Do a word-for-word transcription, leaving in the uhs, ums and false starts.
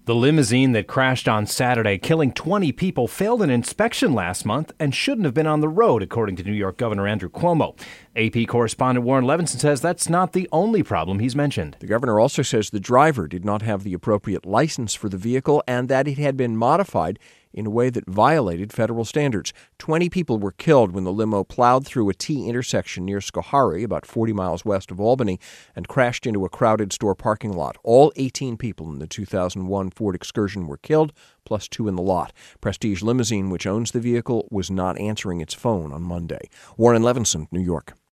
The limousine that crashed on Saturday, killing twenty people, failed an inspection last month and shouldn't have been on the road, according to New York Governor Andrew Cuomo. A P correspondent Warren Levinson says that's not the only problem he's mentioned. The governor also says the driver did not have the appropriate license for the vehicle and that it had been modified in a way that violated federal standards. Twenty people were killed when the limo plowed through a T intersection near Schoharie, about forty miles west of Albany, and crashed into a crowded store parking lot. All eighteen people in the two thousand one Ford Excursion were killed, plus two in the lot. Prestige Limousine, which owns the vehicle, was not answering its phone on Monday. Warren Levinson, New York.